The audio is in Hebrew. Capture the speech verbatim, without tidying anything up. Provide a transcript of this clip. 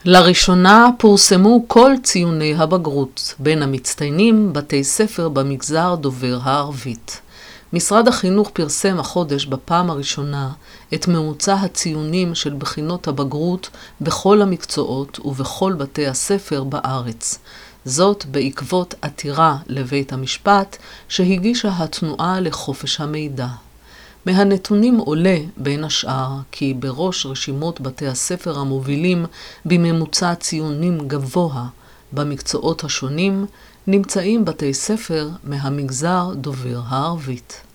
לראשונה פורסמו כל ציוני הבגרות, בין המצטיינים בתי ספר במגזר דובר הערבית. משרד החינוך פרסם החודש בפעם הראשונה את ממוצע הציונים של בחינות הבגרות בכל המקצועות ובכל בתי הספר בארץ. זאת בעקבות עתירה לבית המשפט שהגישה התנועה לחופש המידע. מהנתונים עולה בין השאר כי בראש רשימות בתי הספר המובילים בממוצע ציונים גבוה במקצועות השונים נמצאים בתי ספר מהמגזר דובר הערבית.